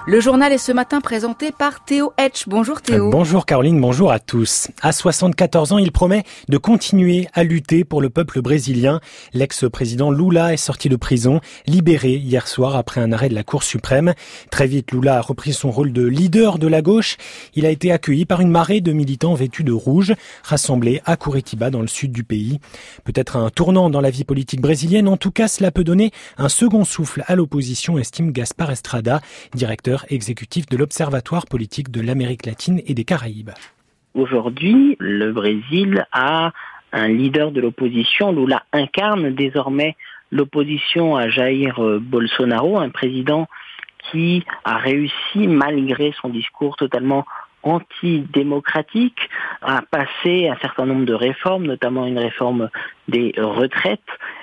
Le journal est ce matin présenté par Théo Hetch. Bonjour Théo. Bonjour Caroline, bonjour à tous. À 74 ans, il promet de continuer à lutter pour le peuple brésilien. L'ex-président Lula est sorti de prison, libéré hier soir après un arrêt de la Cour suprême. Très vite, Lula a repris son rôle de leader de la gauche. Il a été accueilli par une marée de militants vêtus de rouge, rassemblés à Curitiba dans le sud du pays. Peut-être un tournant dans la vie politique brésilienne. En tout cas, cela peut donner un second souffle à l'opposition, estime Gaspar Estrada, directeur exécutif de l'Observatoire politique de l'Amérique latine et des Caraïbes. Aujourd'hui, le Brésil a un leader de l'opposition. Lula incarne désormais l'opposition à Jair Bolsonaro, un président qui a réussi, malgré son discours totalement antidémocratique, à passer un certain nombre de réformes, notamment une réforme des retraites.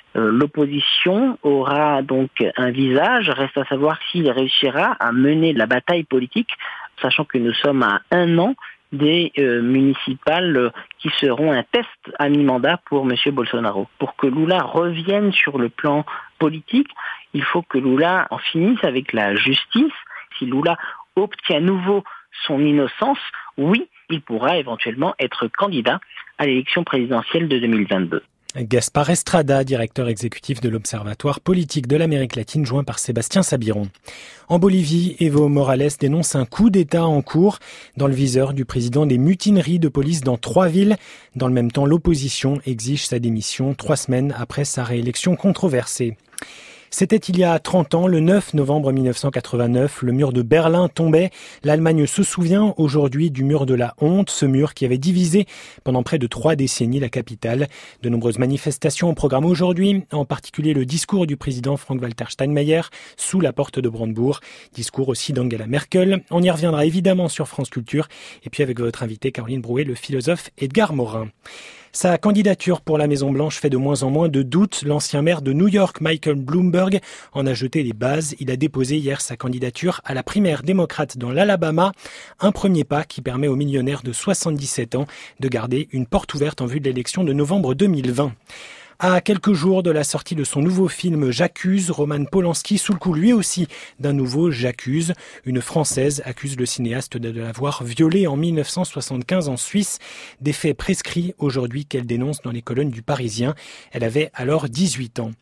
L'opposition aura donc un visage, reste à savoir s'il réussira à mener la bataille politique, sachant que nous sommes à 1 an des municipales qui seront un test à mi-mandat pour M. Bolsonaro. Pour que Lula revienne sur le plan politique, il faut que Lula en finisse avec la justice. Si Lula obtient à nouveau son innocence, oui, il pourra éventuellement être candidat à l'élection présidentielle de 2022. Gaspar Estrada, directeur exécutif de l'Observatoire politique de l'Amérique latine, joint par Sébastien Sabiron. En Bolivie, Evo Morales dénonce un coup d'État en cours dans le viseur du président des mutineries de police dans 3 villes. Dans le même temps, l'opposition exige sa démission 3 semaines après sa réélection controversée. C'était il y a 30 ans, le 9 novembre 1989, le mur de Berlin tombait. L'Allemagne se souvient aujourd'hui du mur de la honte, ce mur qui avait divisé pendant près de 3 décennies la capitale. De nombreuses manifestations au programme aujourd'hui, en particulier le discours du président Frank-Walter Steinmeier sous la porte de Brandebourg. Discours aussi d'Angela Merkel. On y reviendra évidemment sur France Culture. Et puis avec votre invité Caroline Brouet, le philosophe Edgar Morin. Sa candidature pour la Maison-Blanche fait de moins en moins de doutes. L'ancien maire de New York, Michael Bloomberg, en a jeté les bases. Il a déposé hier sa candidature à la primaire démocrate dans l'Alabama. Un premier pas qui permet au millionnaire de 77 ans de garder une porte ouverte en vue de l'élection de novembre 2020. À quelques jours de la sortie de son nouveau film J'accuse, Roman Polanski, sous le coup lui aussi d'un nouveau J'accuse. Une Française accuse le cinéaste de l'avoir violée en 1975 en Suisse. Des faits prescrits aujourd'hui qu'elle dénonce dans les colonnes du Parisien. Elle avait alors 18 ans.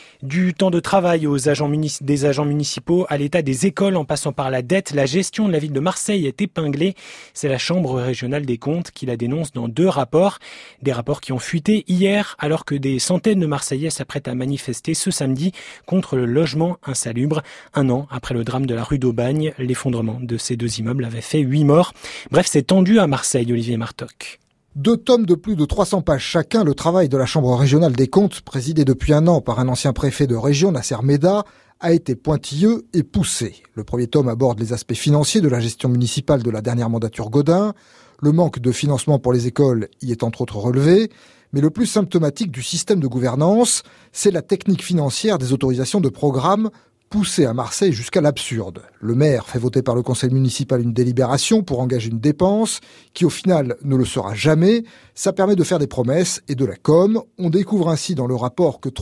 Du temps de travail des agents municipaux à l'état des écoles en passant par la dette, la gestion de la ville de Marseille est épinglée. C'est la Chambre régionale des comptes qui la dénonce dans 2 rapports. Des rapports qui ont fuité hier alors que des centaines de Marseillais s'apprêtent à manifester ce samedi contre le logement insalubre. 1 an après le drame de la rue d'Aubagne, l'effondrement de ces 2 immeubles avait fait 8 morts. Bref, c'est tendu à Marseille, Olivier Martoc. 2 tomes de plus de 300 pages chacun, le travail de la Chambre régionale des comptes, présidé depuis 1 an par un ancien préfet de région, Nasser Meda, a été pointilleux et poussé. Le premier tome aborde les aspects financiers de la gestion municipale de la dernière mandature Gaudin. Le manque de financement pour les écoles y est entre autres relevé. Mais le plus symptomatique du système de gouvernance, c'est la technique financière des autorisations de programmes poussé à Marseille jusqu'à l'absurde. Le maire fait voter par le conseil municipal une délibération pour engager une dépense qui au final ne le sera jamais. Ça permet de faire des promesses et de la com. On découvre ainsi dans le rapport que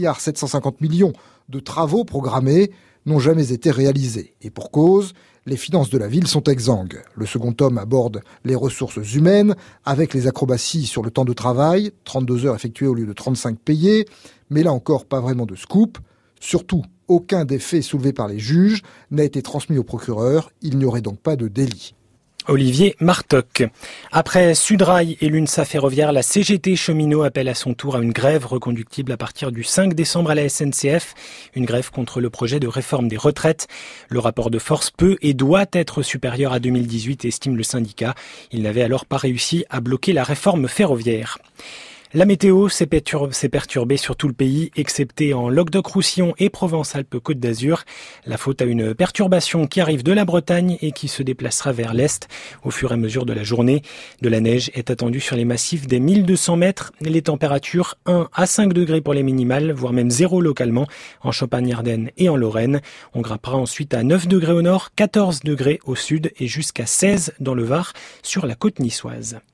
3,750 milliards de travaux programmés n'ont jamais été réalisés. Et pour cause, les finances de la ville sont exsangues. Le second tome aborde les ressources humaines avec les acrobaties sur le temps de travail, 32 heures effectuées au lieu de 35 payées. Mais là encore, pas vraiment de scoop. Surtout, aucun des faits soulevés par les juges n'a été transmis au procureur. Il n'y aurait donc pas de délit. Olivier Martoc. Après Sudrail et l'UNSA ferroviaire, la CGT cheminot appelle à son tour à une grève reconductible à partir du 5 décembre à la SNCF. Une grève contre le projet de réforme des retraites. Le rapport de force peut et doit être supérieur à 2018, estime le syndicat. Il n'avait alors pas réussi à bloquer la réforme ferroviaire. La météo s'est perturbée sur tout le pays, excepté en Languedoc-Roussillon et Provence-Alpes-Côte d'Azur. La faute à une perturbation qui arrive de la Bretagne et qui se déplacera vers l'est au fur et à mesure de la journée. De la neige est attendue sur les massifs des 1200 mètres. Les températures 1 à 5 degrés pour les minimales, voire même 0 localement en Champagne-Ardenne et en Lorraine. On grimpera ensuite à 9 degrés au nord, 14 degrés au sud et jusqu'à 16 dans le Var sur la côte niçoise.